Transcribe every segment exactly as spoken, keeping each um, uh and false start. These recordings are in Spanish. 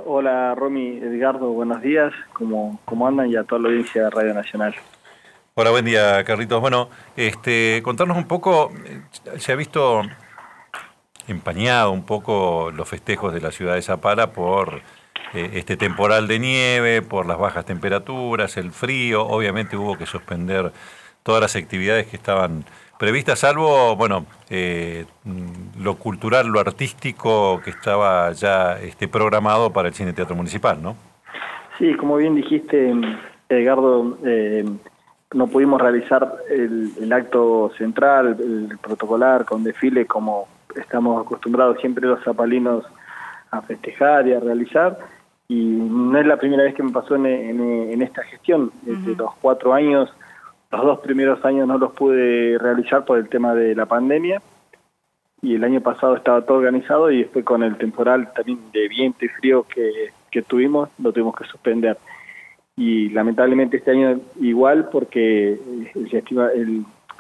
Hola Romy, Edgardo, buenos días. ¿Cómo, cómo andan? Y a toda la audiencia de Radio Nacional. Hola, buen día, Carlitos. Bueno, este, contarnos un poco, se ha visto empañado un poco los festejos de la ciudad de Zapala por eh, este temporal de nieve, por las bajas temperaturas, el frío. Obviamente hubo que suspender todas las actividades que estaban previstas, salvo, bueno, eh, lo cultural, lo artístico que estaba ya este, programado para el Cine Teatro Municipal, ¿no? Sí, como bien dijiste, Edgardo, eh, no pudimos realizar el, el acto central, el protocolar con desfile como estamos acostumbrados siempre los zapalinos a festejar y a realizar, y no es la primera vez que me pasó en, en, en esta gestión. Desde uh-huh. los cuatro años, los dos primeros años no los pude realizar por el tema de la pandemia, y el año pasado estaba todo organizado, y después con el temporal también de viento y frío que, que tuvimos, lo tuvimos que suspender. Y lamentablemente este año igual, porque el, el,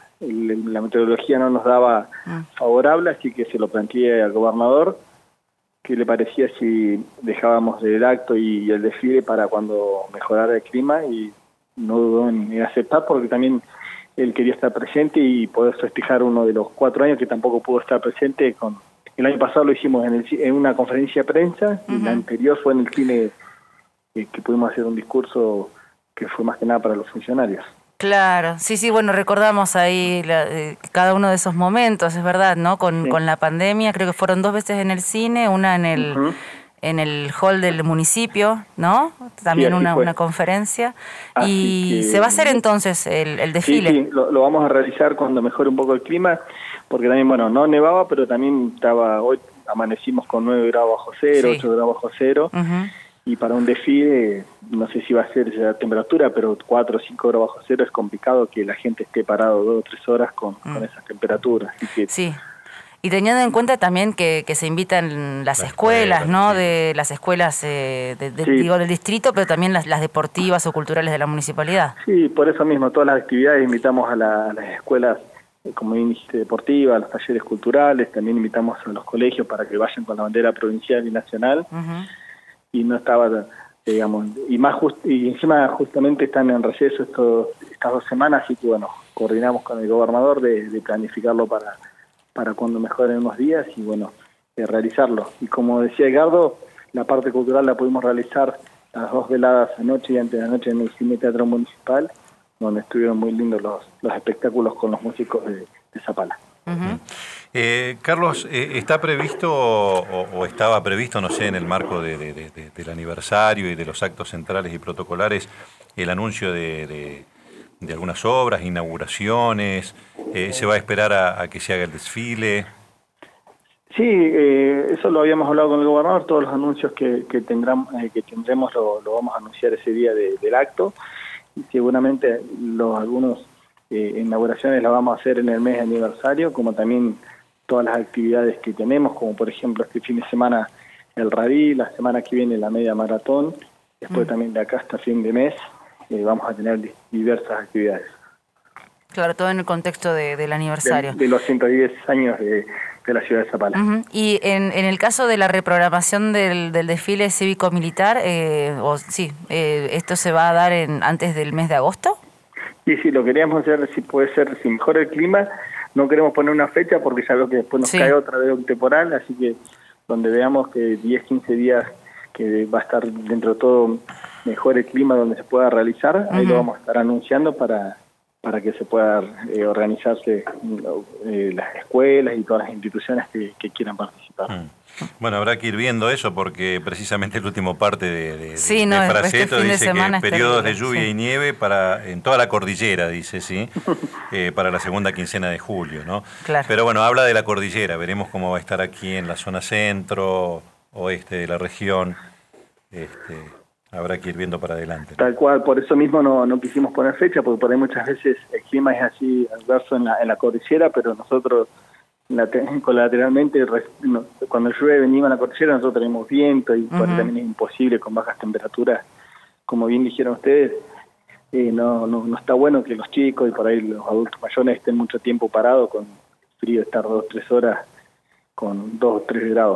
el, la meteorología no nos daba favorable, así que se lo planteé al gobernador, qué le parecía si dejábamos el acto y el desfile para cuando mejorara el clima, y no dudó en, en aceptar, porque también él quería estar presente y poder festejar uno de los cuatro años que tampoco pudo estar presente. Con el año pasado lo hicimos en, el, en una conferencia de prensa, uh-huh. y la anterior fue en el cine, eh, que pudimos hacer un discurso que fue más que nada para los funcionarios. Claro, sí, sí, bueno, recordamos ahí la, eh, cada uno de esos momentos, es verdad, ¿no? Con, sí. con la pandemia, creo que fueron dos veces en el cine, una en el... Uh-huh. en el hall del municipio, ¿no? También sí, una, una conferencia. Así y que, se va a hacer entonces el, el desfile. Sí, sí, lo, lo vamos a realizar cuando mejore un poco el clima, porque también, bueno, no nevaba, pero también estaba, hoy amanecimos con nueve grados bajo cero, sí. ocho grados bajo cero, uh-huh. y para un desfile, no sé si va a ser esa temperatura, pero cuatro o cinco grados bajo cero es complicado que la gente esté parado dos o tres horas con, uh-huh. con esas temperaturas. Así que, sí. Y teniendo en cuenta también que, que se invitan las la escuelas, escuela, ¿no? Sí. De las escuelas, eh, de, de, sí. digo, del distrito, pero también las, las deportivas o culturales de la municipalidad. Sí, por eso mismo, todas las actividades invitamos a, la, a las escuelas, eh, como dijiste, deportivas, a los talleres culturales, también invitamos a los colegios para que vayan con la bandera provincial y nacional, uh-huh. y no estaba, digamos, y más just, y encima justamente están en receso estos, estas dos semanas, así que bueno, coordinamos con el gobernador de, de planificarlo para... para cuando mejoren unos días y bueno, eh, realizarlo. Y como decía Edgardo, la parte cultural la pudimos realizar las dos veladas anoche y antes de anoche en el Cine Teatro Municipal, donde estuvieron muy lindos los, los espectáculos con los músicos de, de Zapala. Uh-huh. eh, Carlos, eh, ¿está previsto o, o estaba previsto, no sé, en el marco de, de, de, de, del aniversario y de los actos centrales y protocolares, el anuncio de... de de algunas obras, inauguraciones? Eh, ¿Se va a esperar a, a que se haga el desfile? Sí, eh, eso lo habíamos hablado con el gobernador, todos los anuncios que, que, tendrán, eh, que tendremos lo, lo vamos a anunciar ese día de, del acto, y seguramente los, algunos eh, inauguraciones las vamos a hacer en el mes de aniversario, como también todas las actividades que tenemos, como por ejemplo este fin de semana el rally, la semana que viene la media maratón, después mm. también de acá hasta fin de mes, Eh, vamos a tener diversas actividades. Claro, todo en el contexto de, del aniversario. De, de los ciento diez años de, de la ciudad de Zapala. Uh-huh. Y en, en el caso de la reprogramación del, del desfile cívico-militar, eh, o sí, eh, ¿esto se va a dar en, antes del mes de agosto? Sí, sí, lo queríamos hacer, si puede ser, si mejora el clima, no queremos poner una fecha porque ya veo que después nos sí. cae otra vez un temporal, así que donde veamos que diez, quince días que va a estar dentro de todo mejor el clima donde se pueda realizar, uh-huh. ahí lo vamos a estar anunciando para, para que se pueda eh, organizarse eh, las escuelas y todas las instituciones que, que quieran participar. Uh-huh. Bueno, habrá que ir viendo eso porque precisamente el último parte de, de, sí, de, no, de Fraceto este dice de que periodos de lluvia sí. y nieve para en toda la cordillera, dice, sí, eh, para la segunda quincena de julio, ¿no? Claro. Pero bueno, habla de la cordillera, veremos cómo va a estar aquí en la zona centro, oeste de la región. Este, habrá que ir viendo para adelante, ¿no? Tal cual, por eso mismo no, no quisimos poner fecha, porque por ahí muchas veces el clima es así adverso en la, en la cordillera, pero nosotros colateralmente, cuando llueve venimos a la cordillera, nosotros tenemos viento y uh-huh. por ahí también es imposible con bajas temperaturas, como bien dijeron ustedes, eh, no, no, no está bueno que los chicos y por ahí los adultos mayores estén mucho tiempo parados con frío, estar dos o tres horas con dos o tres grados.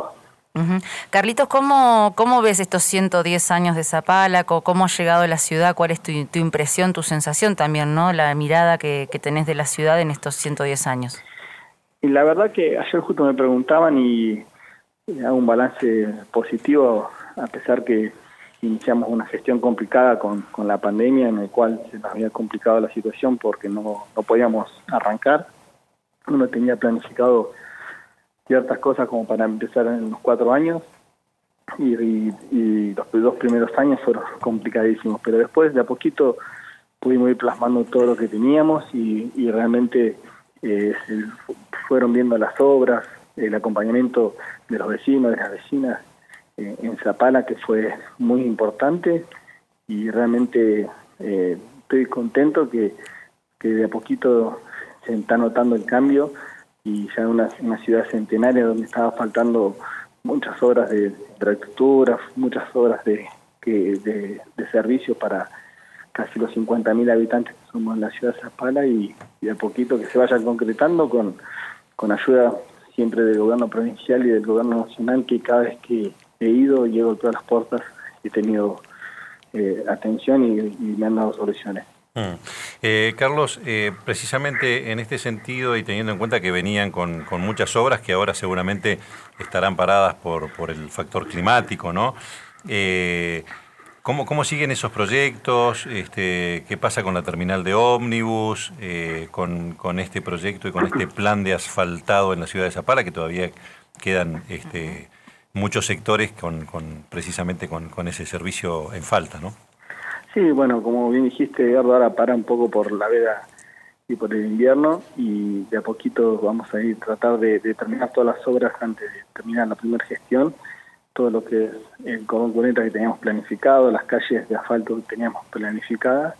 Uh-huh. Carlitos, ¿cómo, ¿cómo ves estos ciento diez años de Zapala? ¿Cómo ha llegado a la ciudad? ¿Cuál es tu, tu impresión, tu sensación también, ¿no? La mirada que, que tenés de la ciudad en estos ciento diez años. Y la verdad que ayer justo me preguntaban y hago un balance positivo, a pesar que iniciamos una gestión complicada con, con la pandemia, en el cual se nos había complicado la situación porque no, no podíamos arrancar. Uno tenía planificado ciertas cosas como para empezar en los cuatro años y, y, y los dos primeros años fueron complicadísimos, pero después de a poquito pudimos ir plasmando todo lo que teníamos y, y realmente eh, se fueron viendo las obras, el acompañamiento de los vecinos, de las vecinas eh, en Zapala, que fue muy importante, y realmente eh, estoy contento que, que de a poquito se está notando el cambio y ya en una, una ciudad centenaria donde estaba faltando muchas obras de infraestructura, muchas obras de, que, de, de servicio para casi los cincuenta mil habitantes que somos en la ciudad de Zapala, y, y de a poquito que se vaya concretando con, con ayuda siempre del gobierno provincial y del gobierno nacional, que cada vez que he ido, llego a todas las puertas, he tenido eh, atención y, y me han dado soluciones. Mm. Eh, Carlos, eh, precisamente en este sentido y teniendo en cuenta que venían con, con muchas obras que ahora seguramente estarán paradas por, por el factor climático, ¿no? Eh, ¿cómo, ¿Cómo siguen esos proyectos? Este, ¿qué pasa con la terminal de ómnibus, eh, con, con este proyecto y con este plan de asfaltado en la ciudad de Zapala, que todavía quedan este, muchos sectores con, con precisamente con, con ese servicio en falta, ¿no? Sí, bueno, como bien dijiste, Edgardo, ahora para un poco por la veda y por el invierno, y de a poquito vamos a ir a tratar de, de terminar todas las obras antes de terminar la primera gestión, todo lo que es el cordón cuneta que teníamos planificado, las calles de asfalto que teníamos planificadas,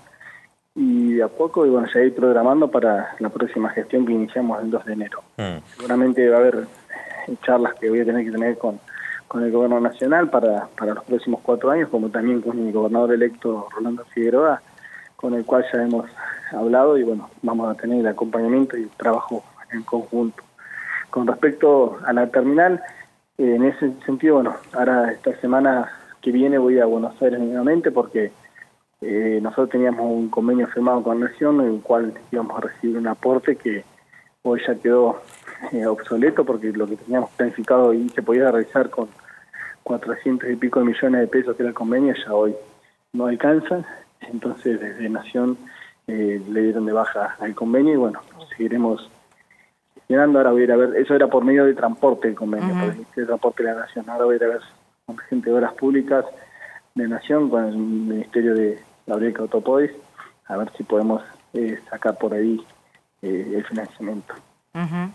y de a poco, y bueno, ya ir programando para la próxima gestión que iniciamos el dos de enero. Mm. Seguramente va a haber charlas que voy a tener que tener con con el gobierno nacional para, para los próximos cuatro años, como también con el gobernador electo Rolando Figueroa, con el cual ya hemos hablado y bueno, vamos a tener el acompañamiento y el trabajo en conjunto. Con respecto a la terminal, eh, en ese sentido, bueno, ahora esta semana que viene voy a Buenos Aires nuevamente porque eh, nosotros teníamos un convenio firmado con Nación en el cual íbamos a recibir un aporte que hoy ya quedó eh, obsoleto porque lo que teníamos planificado y se podía realizar con cuatrocientos y pico de millones de pesos que era el convenio, ya hoy no alcanza. Entonces desde Nación eh, le dieron de baja al convenio y bueno, seguiremos gestionando. Ahora voy a ir a ver, eso era por medio de transporte el convenio, uh-huh. por el transporte de la Nación. Ahora voy a ir a ver con gente de Obras Públicas de Nación, con el Ministerio de Gabriel Cautopodis, a ver si podemos eh, sacar por ahí eh, el financiamiento. Uh-huh.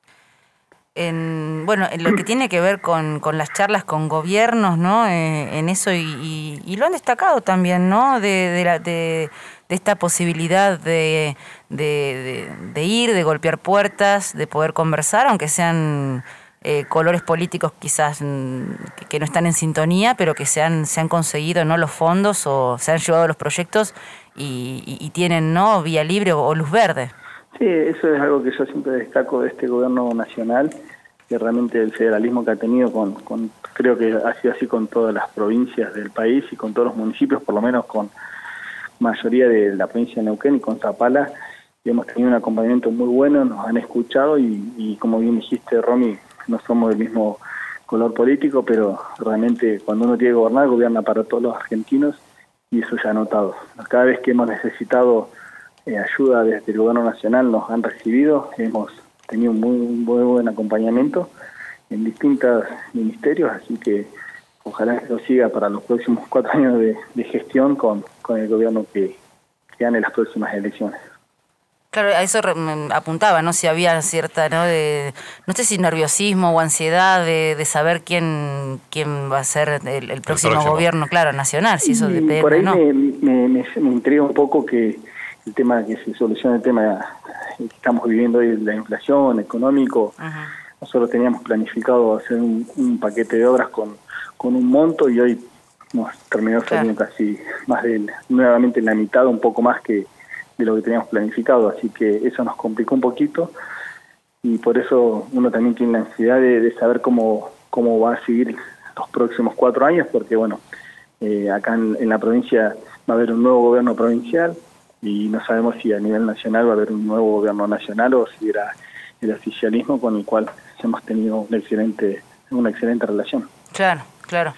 En, bueno, en lo que tiene que ver con, con las charlas con gobiernos, ¿no? Eh, en eso y, y, y lo han destacado también, ¿no? De, de, la, de, de esta posibilidad de, de, de, de ir, de golpear puertas, de poder conversar, aunque sean eh, colores políticos quizás que, que no están en sintonía, pero que se han, se han conseguido, ¿no? Los fondos o se han llevado los proyectos y, y, y tienen, ¿no? Vía libre o, o luz verde. Sí, eso es algo que yo siempre destaco de este gobierno nacional, que realmente el federalismo que ha tenido, con, con creo que ha sido así con todas las provincias del país y con todos los municipios, por lo menos con mayoría de la provincia de Neuquén y con Zapala, y hemos tenido un acompañamiento muy bueno, nos han escuchado y, y como bien dijiste, Romy, no somos del mismo color político, pero realmente cuando uno tiene que gobernar, gobierna para todos los argentinos y eso se ha notado. Cada vez que hemos necesitado Eh, ayuda desde el gobierno nacional nos han recibido, hemos tenido un muy, muy buen acompañamiento en distintos ministerios, así que ojalá que lo siga para los próximos cuatro años de, de gestión con, con el gobierno que, que gane las próximas elecciones. Claro, a eso apuntaba, ¿no? Si había cierta, ¿no? De, no sé si nerviosismo o ansiedad de, de saber quién quién va a ser el, el, próximo, el próximo gobierno, claro, nacional, si eso y depende, por ahí ¿no? me, me, me, me intriga un poco que el tema que se solucione el tema que estamos viviendo hoy, la inflación, económico. Uh-huh. Nosotros teníamos planificado hacer un, un paquete de obras con, con un monto y hoy nos terminó saliendo claro. casi más de, nuevamente la mitad, un poco más que de lo que teníamos planificado, así que eso nos complicó un poquito y por eso uno también tiene la ansiedad de, de saber cómo, cómo va a seguir los próximos cuatro años, porque bueno, eh, acá en, en la provincia va a haber un nuevo gobierno provincial y no sabemos si a nivel nacional va a haber un nuevo gobierno nacional o si era el oficialismo con el cual hemos tenido una excelente, una excelente relación. Claro. Claro.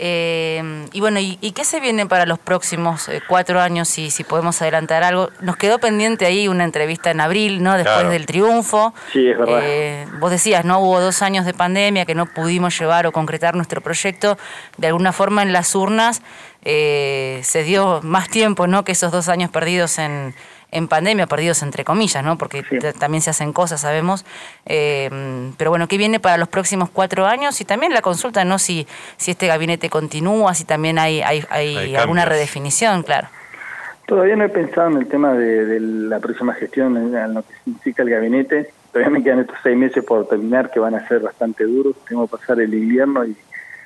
Eh, y bueno, ¿y, ¿y qué se viene para los próximos eh, cuatro años, si, si podemos adelantar algo? Nos quedó pendiente ahí una entrevista en abril, ¿no? Después claro. del triunfo. Sí, es verdad. Eh, vos decías, ¿no? Hubo dos años de pandemia que no pudimos llevar o concretar nuestro proyecto. De alguna forma en las urnas eh, se dio más tiempo, ¿no? Que esos dos años perdidos en... en pandemia, perdidos entre comillas, ¿no? Porque sí. también se hacen cosas, sabemos. Eh, pero bueno, ¿qué viene para los próximos cuatro años? Y también la consulta, ¿no? Si, si este gabinete continúa, si también hay, hay, hay, hay alguna redefinición, claro. Todavía no he pensado en el tema de, de la próxima gestión, en lo que significa el gabinete. Todavía me quedan estos seis meses por terminar, que van a ser bastante duros. Tengo que pasar el invierno y,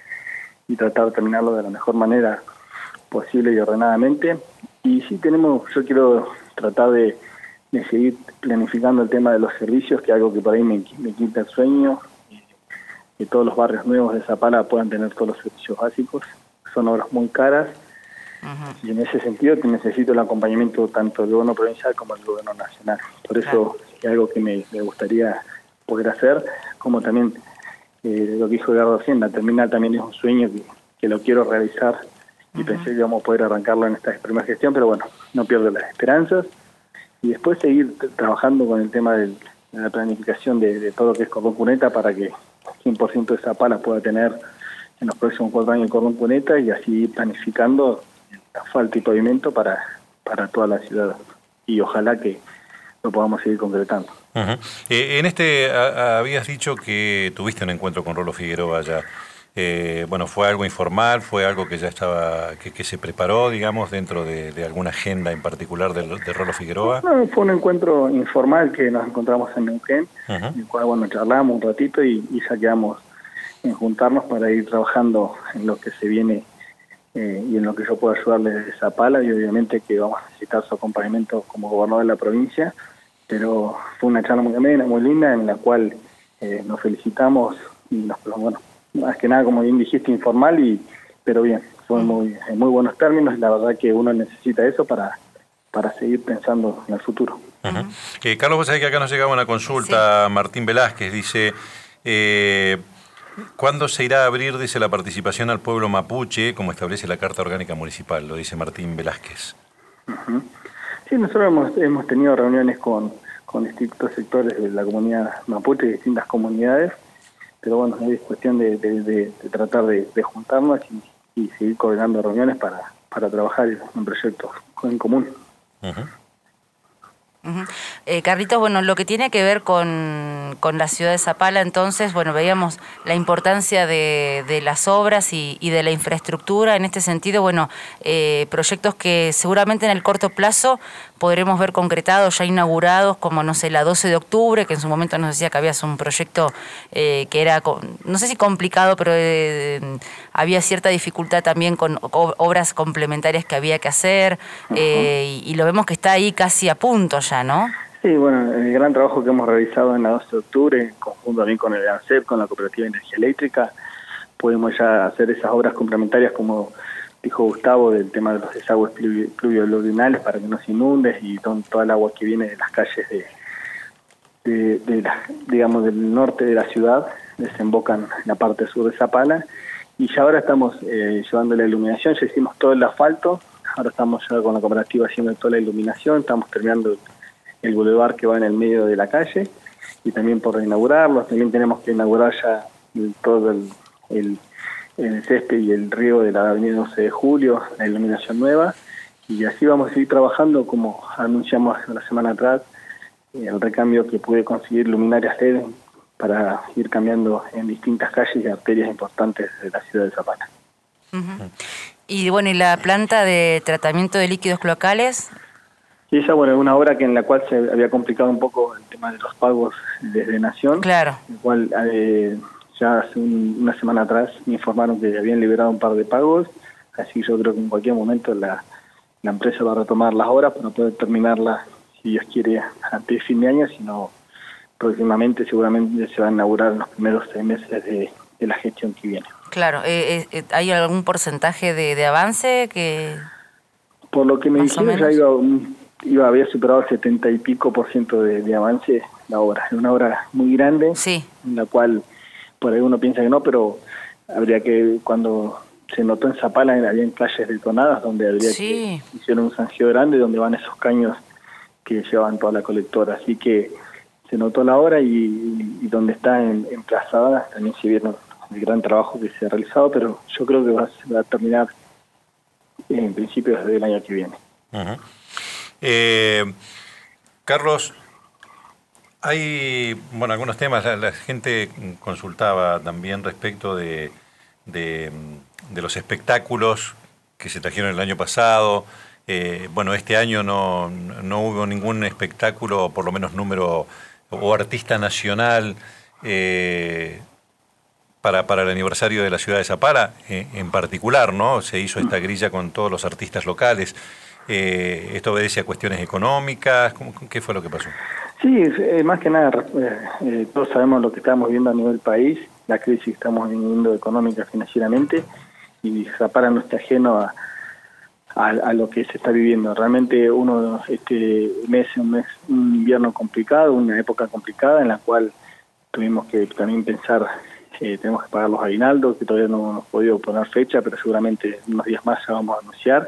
y tratar de terminarlo de la mejor manera posible y ordenadamente. Y sí tenemos, yo quiero tratar de, de seguir planificando el tema de los servicios, que es algo que por ahí me, me quita el sueño, y que todos los barrios nuevos de Zapala puedan tener todos los servicios básicos. Son obras muy caras, uh-huh. y en ese sentido necesito el acompañamiento tanto del gobierno provincial como del gobierno nacional. Por eso claro. es algo que me, me gustaría poder hacer, como también eh, lo que dijo Edgardo Hacienda, terminar también es un sueño que, que lo quiero realizar. Y uh-huh. pensé que íbamos a poder arrancarlo en esta primera gestión, pero bueno, no pierdo las esperanzas. Y después seguir t- trabajando con el tema del, de la planificación de, de todo lo que es cordón cuneta para que cien por ciento de Zapala pueda tener en los próximos cuatro años el cordón cuneta y así ir planificando el asfalto y pavimento para, para toda la ciudad. Y ojalá que lo podamos seguir concretando. Uh-huh. Eh, en este a, habías dicho que tuviste un encuentro con Rolo Figueroa ya. Eh, bueno, ¿fue algo informal? ¿Fue algo que ya estaba, que, que se preparó, digamos, dentro de, de alguna agenda en particular de, de Rolo Figueroa? No, fue un encuentro informal que nos encontramos en Neuquén, uh-huh. en el cual, bueno, charlamos un ratito y, y ya quedamos en juntarnos para ir trabajando en lo que se viene eh, y en lo que yo puedo ayudarle desde Zapala, y obviamente que vamos a necesitar su acompañamiento como gobernador de la provincia, pero fue una charla muy amena, muy linda, en la cual eh, nos felicitamos y nos, bueno, más que nada, como bien dijiste, informal, y pero bien, fue muy, en muy buenos términos, y la verdad que uno necesita eso para, para seguir pensando en el futuro. Uh-huh. eh, Carlos, vos sabés que acá nos llegaba una consulta, sí. Martín Velázquez dice, eh, ¿cuándo se irá a abrir, dice, la participación al pueblo mapuche, como establece la Carta Orgánica Municipal? Lo dice Martín Velázquez. Uh-huh. Sí, nosotros hemos, hemos tenido reuniones con, con distintos sectores de la comunidad mapuche, de distintas comunidades, pero bueno, es cuestión de, de, de, de tratar de, de juntarnos y, y seguir coordinando reuniones para, para trabajar en proyectos en común. Uh-huh. Uh-huh. Eh, Carlitos, bueno, lo que tiene que ver con, con la ciudad de Zapala, entonces, bueno, veíamos la importancia de, de las obras y, y de la infraestructura. En este sentido, bueno, eh, proyectos que seguramente en el corto plazo podremos ver concretados, ya inaugurados, como, no sé, la doce de octubre, que en su momento nos decía que había un proyecto eh, que era, no sé si complicado, pero eh, había cierta dificultad también con obras complementarias que había que hacer, eh, y, y lo vemos que está ahí casi a punto ya, ¿no? Sí, bueno, el gran trabajo que hemos realizado en la doce de octubre, en conjunto también con el ANSEP, con la Cooperativa de Energía Eléctrica, podemos ya hacer esas obras complementarias, como dijo Gustavo, del tema de los desagües pluvioluvionales para que no se inunde, y todo, toda el agua que viene de las calles de, de, de la, digamos, del norte de la ciudad, desembocan en la parte sur de Zapala, y ya ahora estamos eh, llevando la iluminación, ya hicimos todo el asfalto, ahora estamos ya con la cooperativa haciendo toda la iluminación, estamos terminando el, el bulevar que va en el medio de la calle, y también por inaugurarlo, también tenemos que inaugurar ya el, todo el, el el césped y el río de la avenida doce de julio, la iluminación nueva, y así vamos a seguir trabajando, como anunciamos la semana atrás, el recambio que pude conseguir luminarias L E D para ir cambiando en distintas calles y arterias importantes de la ciudad de Zapala. Uh-huh. Y bueno, ¿y la planta de tratamiento de líquidos cloacales? Y esa, bueno, es una obra que en la cual se había complicado un poco el tema de los pagos desde Nación, claro. el cual eh, ya hace un, una semana atrás me informaron que habían liberado un par de pagos, así yo creo que en cualquier momento la, la empresa va a retomar las obras para poder terminarlas, si Dios quiere, antes de fin de año, sino próximamente seguramente se va a inaugurar en los primeros seis meses de, de la gestión que viene. Claro, eh, eh, ¿hay algún porcentaje de, de avance que...? Por lo que me dijeron, ya iba, un, iba había superado el setenta y pico por ciento de, de avance la obra. Es una obra muy grande, sí. en la cual por ahí uno piensa que no, pero habría que, cuando se notó en Zapala, había en calles detonadas donde habría sí. que hicieron un zanjeo grande donde van esos caños que llevaban toda la colectora. Así que se notó la obra y, y, y donde está en, emplazada también se vieron el gran trabajo que se ha realizado, pero yo creo que va, va a terminar en principio desde el año que viene. Uh-huh. eh, Carlos, hay bueno algunos temas, la, la gente consultaba también respecto de, de, de los espectáculos que se trajeron el año pasado. Eh, bueno, este año no, no hubo ningún espectáculo, por lo menos número o artista nacional eh, para, para el aniversario de la ciudad de Zapala, eh, en particular, ¿no? Se hizo esta grilla con todos los artistas locales. Eh, ¿Esto obedece a cuestiones económicas? ¿Cómo, ¿Qué fue lo que pasó? Sí, eh, más que nada, eh, eh, todos sabemos lo que estamos viendo a nivel país, la crisis que estamos viviendo económica, financieramente, y Zapala no está ajeno a, a, a lo que se está viviendo. Realmente uno, este mes es un mes, un invierno complicado, una época complicada en la cual tuvimos que también pensar, eh, tenemos que pagar los aguinaldos, que todavía no hemos podido poner fecha, pero seguramente unos días más ya vamos a anunciar.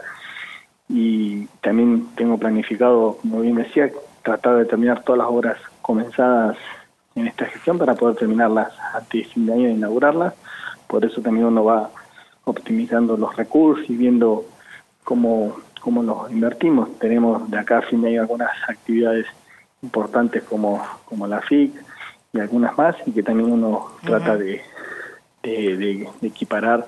Y también tengo planificado, como bien decía, tratar de terminar todas las obras comenzadas en esta gestión para poder terminarlas antes de fin de año e inaugurarlas. Por eso también uno va optimizando los recursos y viendo cómo, cómo los invertimos. Tenemos de acá a fin de año algunas actividades importantes como, como la F I C y algunas más, y que también uno uh-huh. trata de, de, de, de equiparar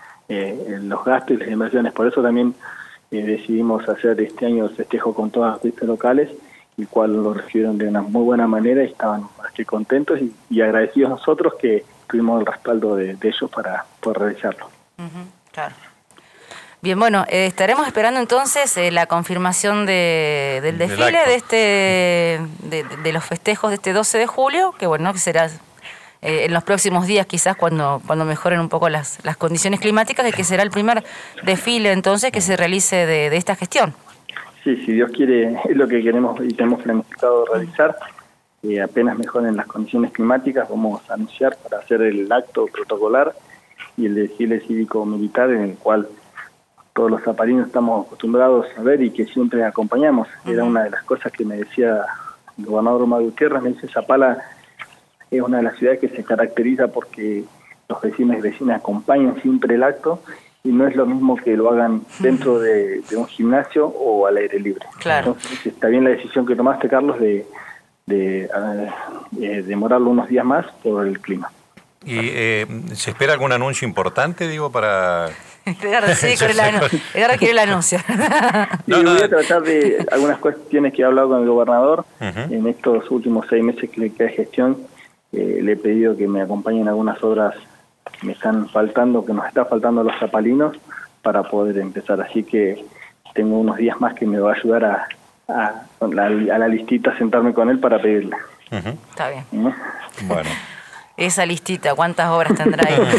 eh, los gastos y las inversiones. Por eso también eh, decidimos hacer este año el festejo con todas las artistas locales, el cual lo recibieron de una muy buena manera y estaban más que contentos y, y agradecidos nosotros que tuvimos el respaldo de, de ellos para poder realizarlo. Uh-huh, claro. Bien, bueno, eh, estaremos esperando entonces eh, la confirmación de, del desfile de este de, de los festejos de este doce de julio, que bueno, que será eh, en los próximos días quizás cuando cuando mejoren un poco las, las condiciones climáticas, de que será el primer desfile entonces que se realice de, de esta gestión. Sí, si Dios quiere, es lo que queremos y tenemos planificado realizar. Eh, apenas mejoren las condiciones climáticas, vamos a anunciar para hacer el acto protocolar y el desfile cívico-militar, en el cual todos los zapalinos estamos acostumbrados a ver y que siempre acompañamos. Uh-huh. Era una de las cosas que me decía el gobernador Omar Gutiérrez. Me dice, Zapala es una de las ciudades que se caracteriza porque los vecinos y vecinas acompañan siempre el acto, y no es lo mismo que lo hagan dentro de, de un gimnasio o al aire libre. Claro. Entonces está bien la decisión que tomaste, Carlos, de, de, de demorarlo unos días más por el clima. ¿Y eh, se espera algún anuncio importante, digo, para...? Edgardo, sí, con el anuncio. Edgardo quiere el anuncio. No, no. Voy a tratar de algunas cuestiones que he hablado con el gobernador. Uh-huh. En estos últimos seis meses que le queda de gestión, eh, le he pedido que me acompañen algunas obras que me están faltando, que nos está faltando a los zapalinos, para poder empezar. Así que tengo unos días más que me va a ayudar a, a, a, la, a la listita, sentarme con él para pedirle. Uh-huh. Está bien. ¿Mm? Bueno. Esa listita, ¿cuántas obras tendrá ahí?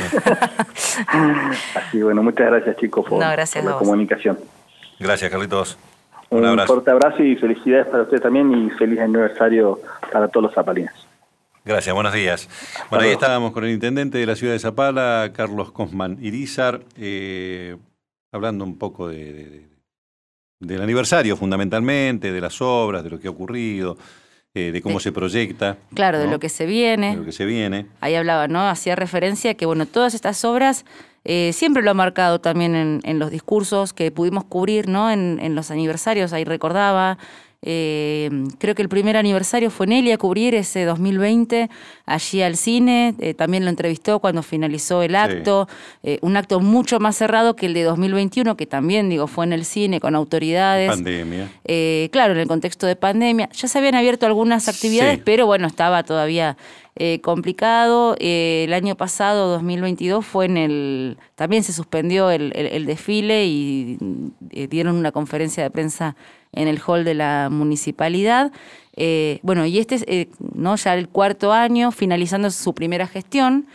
Así, bueno, muchas gracias, chicos, por, no, gracias por la comunicación. Gracias, Carlitos. Un, Un abrazo. fuerte abrazo y felicidades para usted también, y feliz aniversario para todos los zapalinos. Gracias, buenos días. Bueno, ahí estábamos con el intendente de la ciudad de Zapala, Carlos Cosman Irizar, eh, hablando un poco de, de, del aniversario fundamentalmente, de las obras, de lo que ha ocurrido, eh, de cómo sí. se proyecta. Claro, ¿no? de lo que se viene. De lo que se viene. Ahí hablaba, ¿no? Hacía referencia a que, bueno, todas estas obras eh, siempre lo ha marcado también en, en los discursos que pudimos cubrir, ¿no? En, en los aniversarios, ahí recordaba. Eh, creo que el primer aniversario fue Nelly a cubrir ese dos mil veinte allí al cine, eh, también lo entrevistó cuando finalizó el acto, sí. eh, un acto mucho más cerrado que el de dos mil veintiuno, que también digo fue en el cine con autoridades. Pandemia. Eh, claro, en el contexto de pandemia. Ya se habían abierto algunas actividades, sí. pero bueno, estaba todavía eh, complicado. Eh, el año pasado, dos mil veintidós, fue en el también se suspendió el, el, el desfile y eh, dieron una conferencia de prensa en el hall de la municipalidad. Eh, bueno, y este es eh, ¿no? ya el cuarto año, finalizando su primera gestión.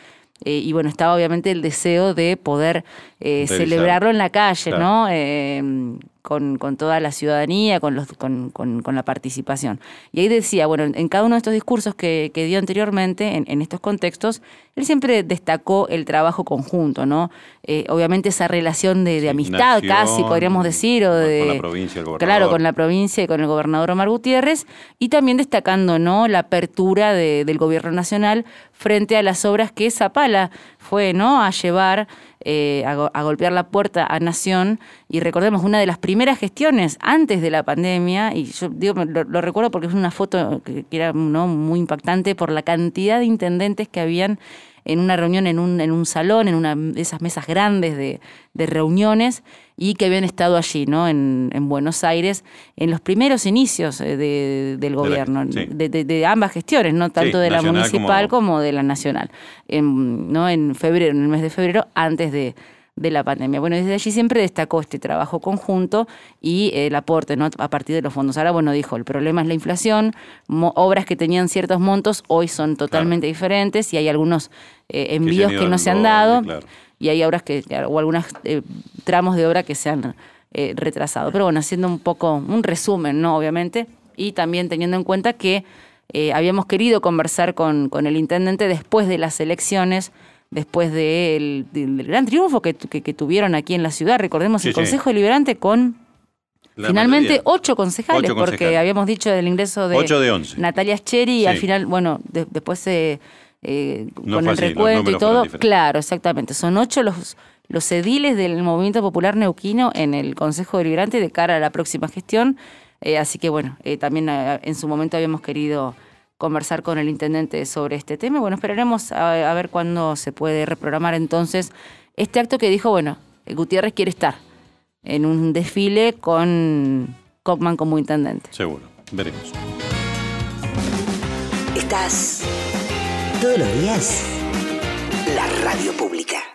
eh, y bueno, estaba obviamente el deseo de poder eh, celebrarlo en la calle, claro. ¿no? Eh, con, con toda la ciudadanía, con, los, con, con, con la participación. Y ahí decía, bueno, en cada uno de estos discursos que, que dio anteriormente, en, en estos contextos, él siempre destacó el trabajo conjunto, ¿no? Eh, obviamente esa relación de, de sí, amistad, nación, casi, podríamos decir, o de... Con la provincia, el gobernador. Claro, con la provincia y con el gobernador Omar Gutiérrez, y también destacando, ¿no?, la apertura de, del gobierno nacional frente a las obras que Zapala fue, ¿no?, a llevar, eh, a, a golpear la puerta a Nación. Y recordemos, una de las primeras gestiones antes de la pandemia, y yo digo, lo, lo recuerdo porque es una foto que, que era, ¿no?, muy impactante por la cantidad de intendentes que habían en una reunión, en un, en un salón, en una de esas mesas grandes de, de reuniones, y que habían estado allí, ¿no?, en, en Buenos Aires, en los primeros inicios de, del gobierno, de, la, sí. de, de, de ambas gestiones, no tanto sí, de la municipal como... como de la nacional, en, ¿no?, en febrero, en el mes de febrero, antes de... de la pandemia. Bueno, desde allí siempre destacó este trabajo conjunto y eh, el aporte, ¿no?, a partir de los fondos. Ahora, bueno, dijo, el problema es la inflación, mo- obras que tenían ciertos montos hoy son totalmente claro. diferentes, y hay algunos eh, envíos que, que no se han dado, doble, claro. y hay obras que, o algunos eh, tramos de obra que se han eh, retrasado. Pero bueno, haciendo un poco un resumen, ¿no?, obviamente, y también teniendo en cuenta que eh, habíamos querido conversar con, con el intendente después de las elecciones, después de el, del gran triunfo que, que, que tuvieron aquí en la ciudad. Recordemos sí, el Consejo sí. Deliberante con la finalmente mayoría. ocho concejales, ocho porque concejales. Habíamos dicho del ingreso de, ocho de once. Natalia Scheri, y sí. al final, bueno, de, después se, eh, no con el así, recuento y todo. Claro, exactamente. Son ocho los, los ediles del Movimiento Popular Neuquino en el Consejo Deliberante de cara a la próxima gestión. Eh, así que, bueno, eh, también eh, en su momento habíamos querido conversar con el intendente sobre este tema. Bueno, esperaremos a, a ver cuándo se puede reprogramar entonces este acto que dijo, bueno, Gutiérrez quiere estar en un desfile con Koppmann como intendente. Seguro, veremos. Estás todos los días la radio pública.